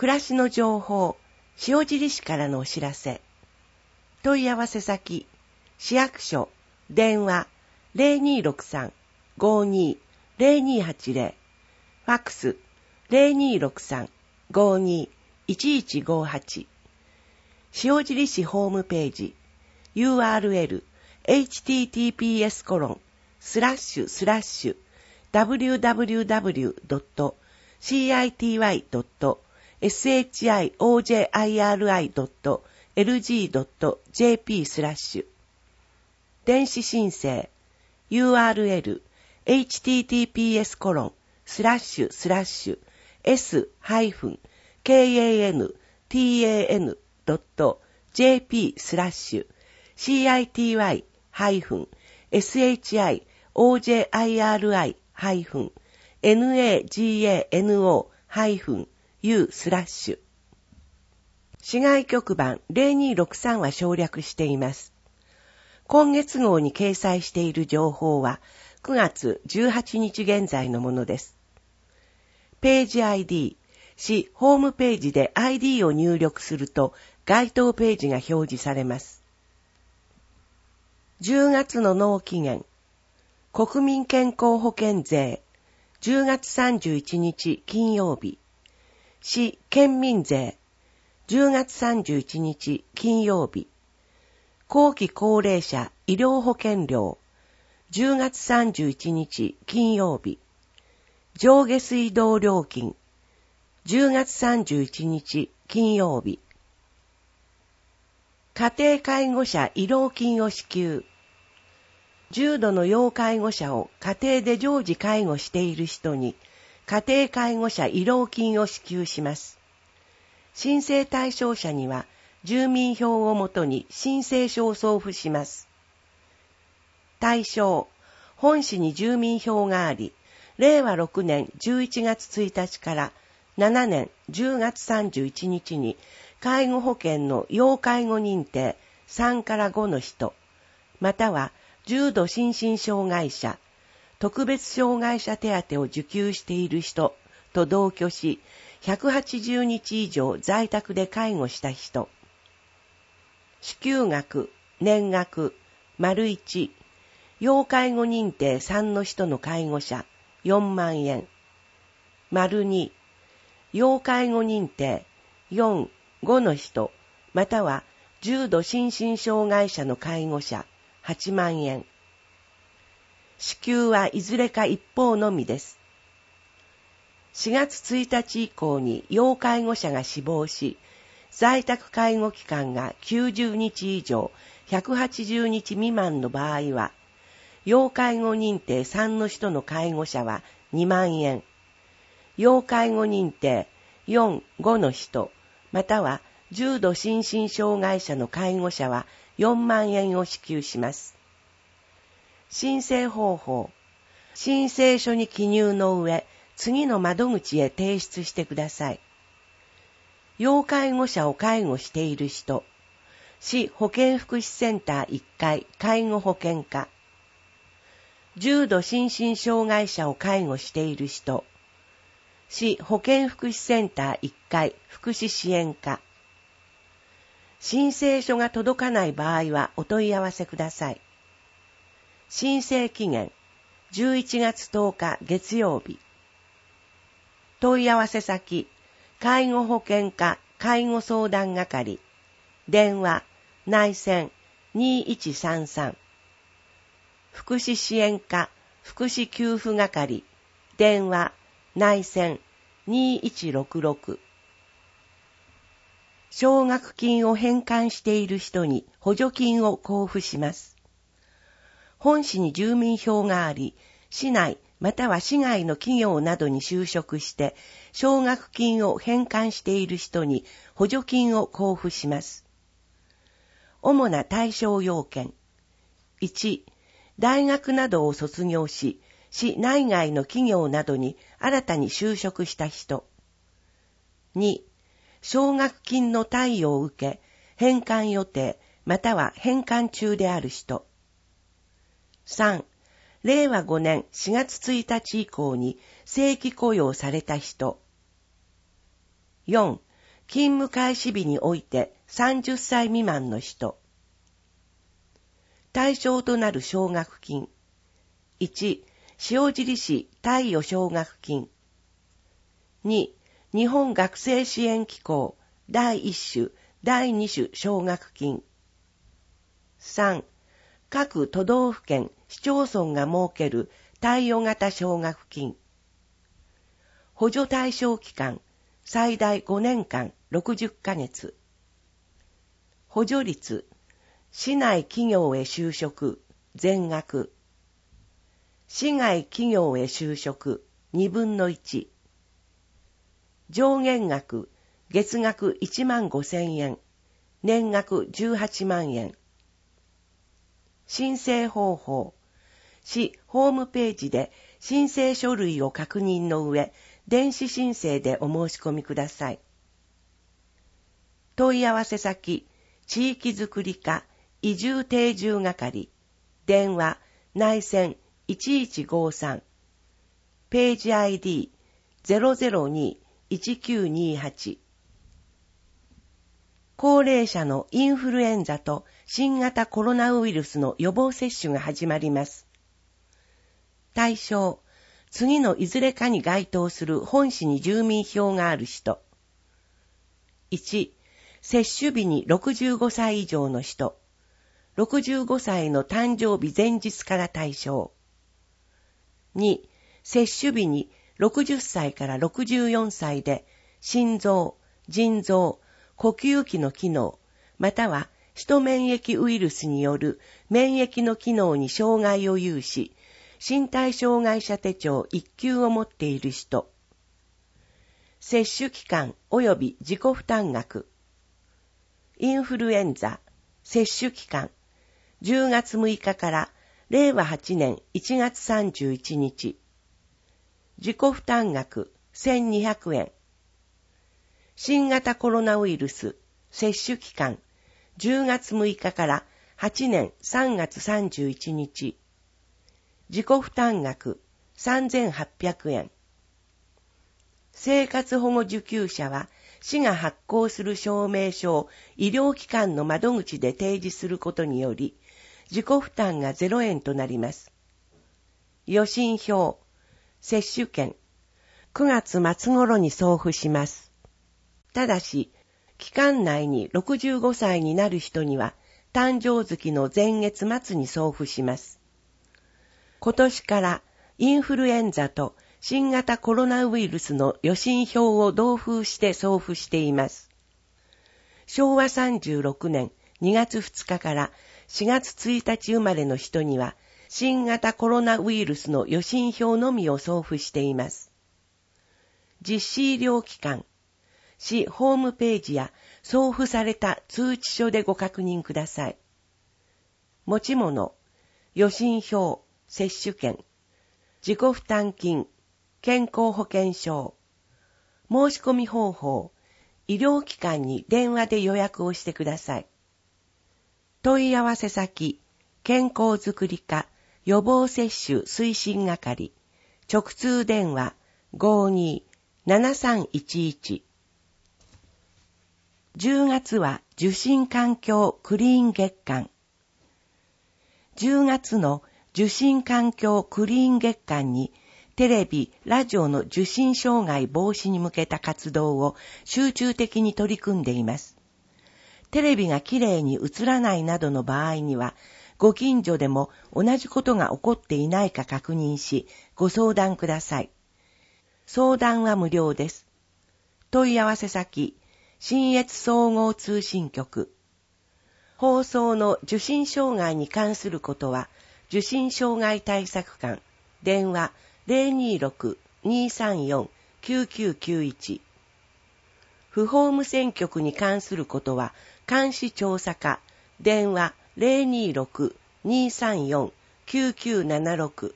暮らしの情報、塩尻市からのお知らせ。問い合わせ先、市役所、電話 0263-52-0280、ファックス 0263-52-1158、塩尻市ホームページ、URL https://www.city.shojiri.lg.jp/ 電子申請 URL https://s-city-shiri-nagano-u/ 市外局番0263は省略しています。今月号に掲載している情報は9月18日現在のものです。ページ ID、市ホームページで ID を入力すると該当ページが表示されます。10月の納期限、国民健康保険税、10月31日金曜日、市県民税、10月31日金曜日、後期高齢者医療保険料、10月31日金曜日、上下水道料金、10月31日金曜日、家庭介護者慰労金を支給、重度の要介護者を家庭で常時介護している人に家庭介護者慰労金を支給します。申請対象者には住民票をもとに申請書を送付します。対象、本市に住民票があり、令和6年11月1日から7年10月31日に介護保険の要介護認定3から5の人、または重度心身障害者、特別障害者手当を受給している人と同居し、180日以上在宅で介護した人。支給額、年額、丸1、要介護認定3の人の介護者、4万円。丸2、要介護認定4、5の人、または重度心身障害者の介護者、8万円。支給はいずれか一方のみです。4月1日以降に要介護者が死亡し、在宅介護期間が90日以上180日未満の場合は、要介護認定3の人の介護者は2万円、要介護認定4、5の人、または重度心身障害者の介護者は4万円を支給します。申請方法。申請書に記入の上、次の窓口へ提出してください。要介護者を介護している人、市保健福祉センター1階介護保険課。重度心身障害者を介護している人、市保健福祉センター1階福祉支援課。申請書が届かない場合はお問い合わせください。申請期限、11月10日月曜日。問い合わせ先、介護保険課介護相談係。電話、内線2133。福祉支援課福祉給付係。電話、内線2166。奨学金を返還している人に補助金を交付します。本市に住民票があり、市内または市外の企業などに就職して奨学金を返還している人に補助金を交付します。主な対象要件。1、大学などを卒業し、市内外の企業などに新たに就職した人。2、奨学金の貸与を受け、返還予定または返還中である人。3、令和5年4月1日以降に正規雇用された人。4、 勤務開始日において30歳未満の人。対象となる奨学金。1、塩尻市貸与奨学金。2、日本学生支援機構第1種、第2種奨学金。3、各都道府県、市町村が設ける貸与型奨学金。補助対象期間、最大5年間60ヶ月。補助率、市内企業へ就職、全額。市外企業へ就職、2分の1。上限額、月額15,000円、年額18万円。申請方法、市ホームページで申請書類を確認の上、電子申請でお申し込みください。問い合わせ先、地域づくり課移住定住係、電話、内線1153、ページ ID002-1928。高齢者のインフルエンザと新型コロナウイルスの予防接種が始まります。対象、次のいずれかに該当する本市に住民票がある人。1、接種日に65歳以上の人。65歳の誕生日前日から対象。2、接種日に60歳から64歳で心臓、腎臓、呼吸器の機能、またはヒト免疫ウイルスによる免疫の機能に障害を有し、身体障害者手帳1級を持っている人。接種期間及び自己負担額。インフルエンザ、接種期間、10月6日から令和8年1月31日。自己負担額1200円。新型コロナウイルス、接種期間、10月6日から8年3月31日。自己負担額3800円。生活保護受給者は、市が発行する証明書を医療機関の窓口で提示することにより、自己負担が0円となります。予診票、接種券、9月末頃に送付します。ただし、期間内に65歳になる人には、誕生月の前月末に送付します。今年からインフルエンザと新型コロナウイルスの予診票を同封して送付しています。昭和36年2月2日から4月1日生まれの人には、新型コロナウイルスの予診票のみを送付しています。実施医療機関、市ホームページや送付された通知書でご確認ください。持ち物、予診票、接種券、自己負担金、健康保険証、申し込み方法、医療機関に電話で予約をしてください。問い合わせ先、健康づくり課予防接種推進係、直通電話 52-7311。10月は受診環境クリーン月間。10月の受診環境クリーン月間にテレビ、ラジオの受診障害防止に向けた活動を集中的に取り組んでいます。テレビがきれいに映らないなどの場合には、ご近所でも同じことが起こっていないか確認し、ご相談ください。相談は無料です。問い合わせ先、信越総合通信局。放送の受信障害に関することは、受信障害対策課、電話 026-234-9991。不法無線局に関することは、監視調査課、電話 026-234-9976。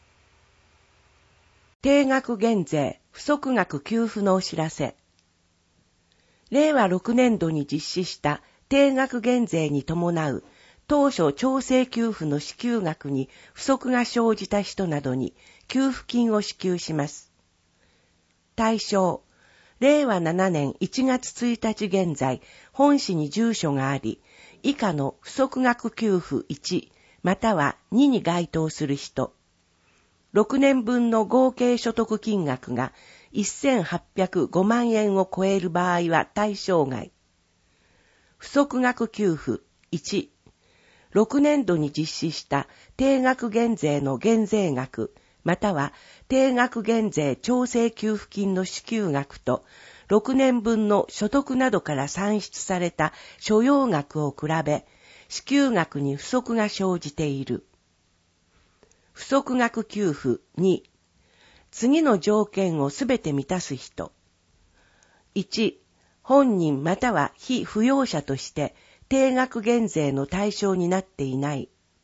定額減税、不足額給付のお知らせ。令和6年度に実施した定額減税に伴う当初調整給付の支給額に不足が生じた人などに給付金を支給します。対象、 令和7年1月1日現在、本市に住所があり、以下の不足額給付1、または2に該当する人、6年分の合計所得金額が1805万円を超える場合は対象外。不足額給付1、6年度に実施した定額減税の減税額、または定額減税調整給付金の支給額と、6年分の所得などから算出された所要額を比べ、支給額に不足が生じている。不足額給付2、次の条件をすべて満たす人。1、本人または被扶養者として定額減税の対象になっていない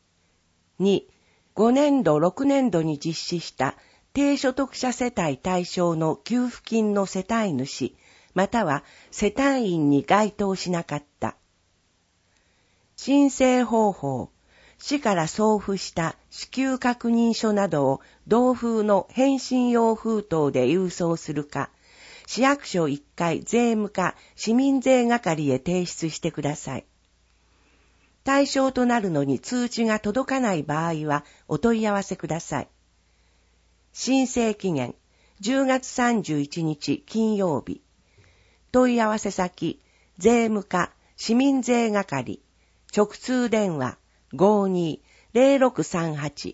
。2、5年度6年度に実施した低所得者世帯対象の給付金の世帯主、または世帯員に該当しなかった。申請方法、市から送付した支給確認書などを同封の返信用封筒で郵送するか、市役所1階税務課市民税係へ提出してください。対象となるのに通知が届かない場合はお問い合わせください。申請期限10月31日金曜日。問い合わせ先税務課市民税係直通電話 52-0638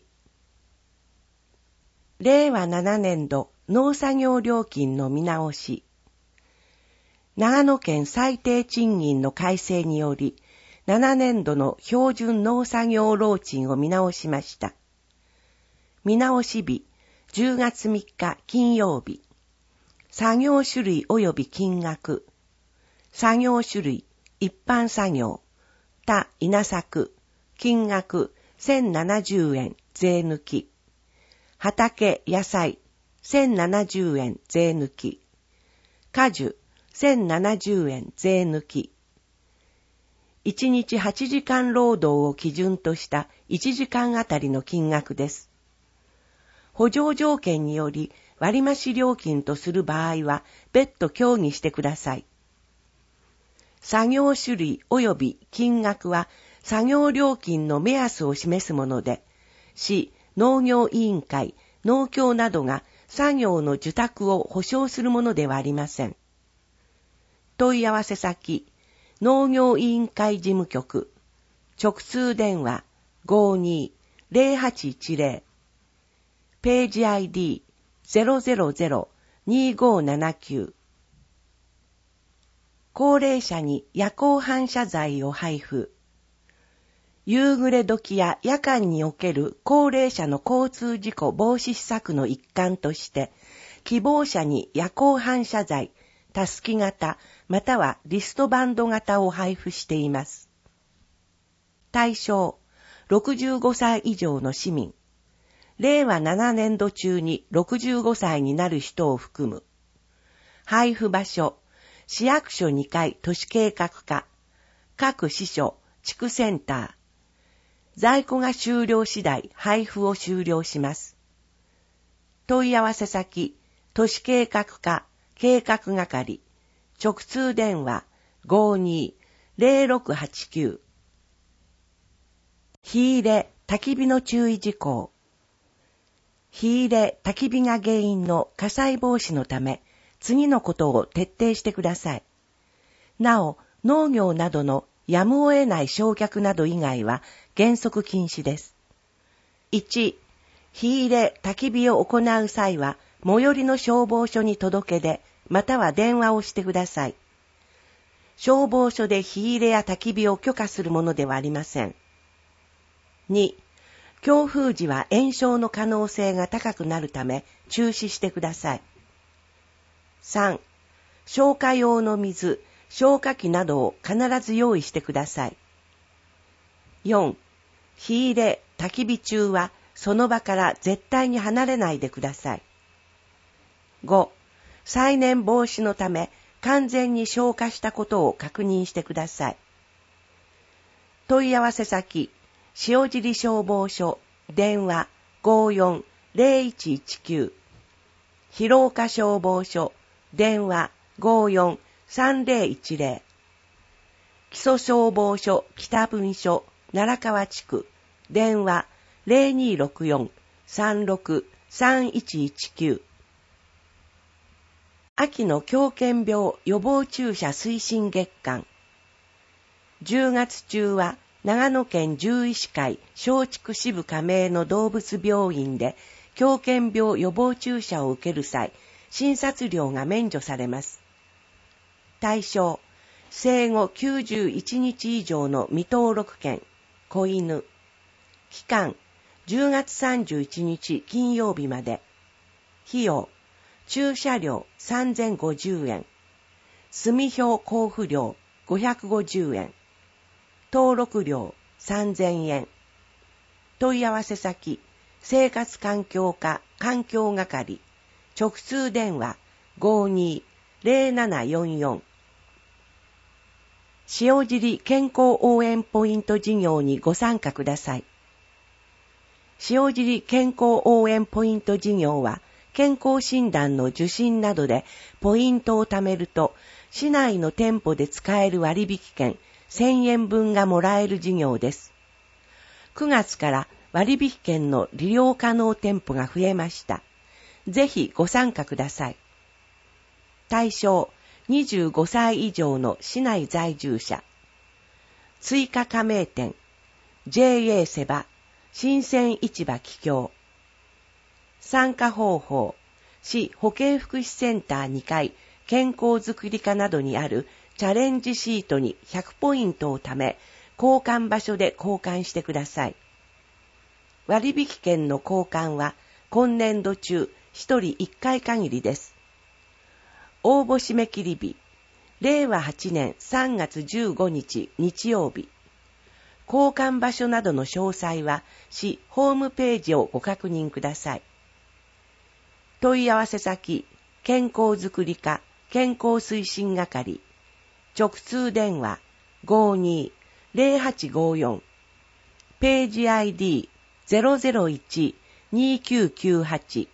令和7年度農作業料金の見直し。長野県最低賃金の改正により、7年度の標準農作業労賃を見直しました。見直し日、10月3日金曜日。作業種類及び金額。作業種類、一般作業、他稲作、金額1070円税抜き。畑野菜1070円税抜き。果樹1070円税抜き。1日8時間労働を基準とした1時間あたりの金額です。補助条件により割増料金とする場合は別途協議してください。作業種類及び金額は作業料金の目安を示すもので、市、農業委員会、農協などが作業の受託を保証するものではありません。問い合わせ先、農業委員会事務局、直通電話 52-0810、ページ ID 000-2579。高齢者に夜行反射材を配布。夕暮れ時や夜間における高齢者の交通事故防止施策の一環として、希望者に夜行反射材、たすき型、またはリストバンド型を配布しています。対象、65歳以上の市民。令和7年度中に65歳になる人を含む。配布場所、市役所2階都市計画課、各支所、地区センター。在庫が終了次第配布を終了します。問い合わせ先、都市計画課、計画係、直通電話 52-0689。火入れ、焚き火の注意事項。火入れ、焚き火が原因の火災防止のため、次のことを徹底してください。なお、農業などのやむを得ない焼却など以外は原則禁止です。1、火入れ、焚き火を行う際は、最寄りの消防署に届け出、または電話をしてください。消防署で火入れや焚き火を許可するものではありません。2、強風時は延焼の可能性が高くなるため中止してください。3、消火用の水、消火器などを必ず用意してください。4、火入れ、焚き火中はその場から絶対に離れないでください。5、再燃防止のため完全に消火したことを確認してください。問い合わせ先、塩尻消防署、電話 54-0119、広岡消防署、電話 543010。基礎消防署北分署奈良川地区電話0264-36-3119。秋の狂犬病予防注射推進月間。10月中は長野県獣医師会松竹支部加盟の動物病院で狂犬病予防注射を受ける際、診察料が免除されます。対象、生後91日以上の未登録犬、子犬。期間、10月31日金曜日まで。費用、注射料3050円。住票交付料550円。登録料3000円。問い合わせ先、生活環境課環境係。直通電話520744。塩尻健康応援ポイント事業にご参加ください。塩尻健康応援ポイント事業は、健康診断の受診などでポイントを貯めると、市内の店舗で使える割引券1000円分がもらえる事業です。9月から割引券の利用可能店舗が増えました。ぜひご参加ください。対象、25歳以上の市内在住者。追加加盟店、JA セバ、新鮮市場桔梗。参加方法、市保健福祉センター2階健康づくり課などにあるチャレンジシートに100ポイントを貯め、交換場所で交換してください。割引券の交換は今年度中1人1回限りです。応募締め切り日、令和8年3月15日日曜日。交換場所などの詳細は市ホームページをご確認ください。問い合わせ先、健康づくり課健康推進係。直通電話520854。ページ ID001-2998。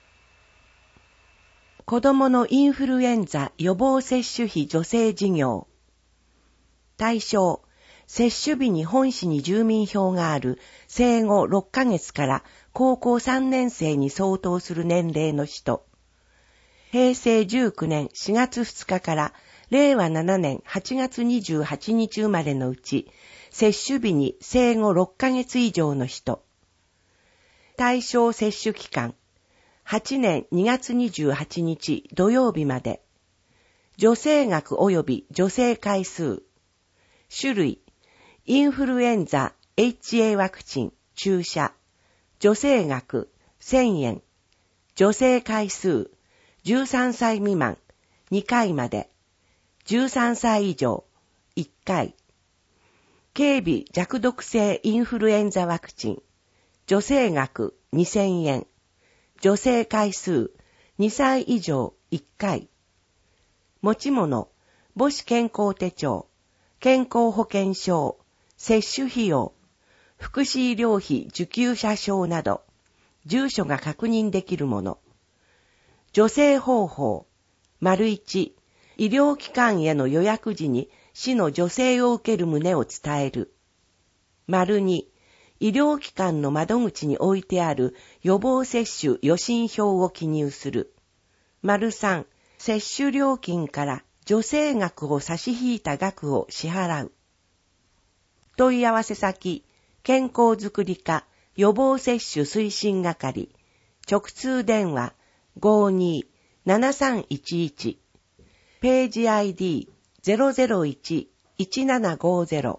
子どものインフルエンザ予防接種費助成事業。対象、接種日に本市に住民票がある生後6ヶ月から高校3年生に相当する年齢の人。平成19年4月2日から令和7年8月28日生まれのうち、接種日に生後6ヶ月以上の人。対象接種期間、8年2月28日土曜日まで。助成額及び助成回数。種類、インフルエンザ HA ワクチン注射。助成額1000円。助成回数、13歳未満2回まで。13歳以上1回。軽微弱毒性インフルエンザワクチン。助成額2000円。助成回数2歳以上1回。持ち物、母子健康手帳、健康保険証、接種費用、福祉医療費受給者証など、住所が確認できるもの。助成方法、1、医療機関への予約時に市の助成を受ける旨を伝える。2、医療機関の窓口に置いてある予防接種予診票を記入する。3、接種料金から助成額を差し引いた額を支払う。問い合わせ先、健康づくり課予防接種推進係。直通電話527311。ページ ID001-1750。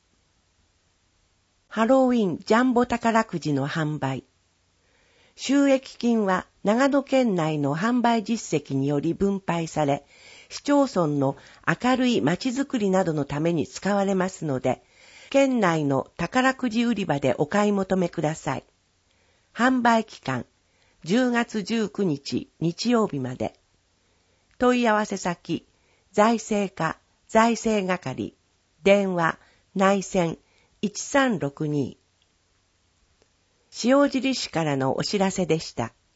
ハロウィンジャンボ宝くじの販売。収益金は長野県内の販売実績により分配され、市町村の明るい街づくりなどのために使われますので、県内の宝くじ売り場でお買い求めください。販売期間、10月19日日曜日まで。問い合わせ先、財政課、財政係、電話、内線、1362。塩尻市からのお知らせでした。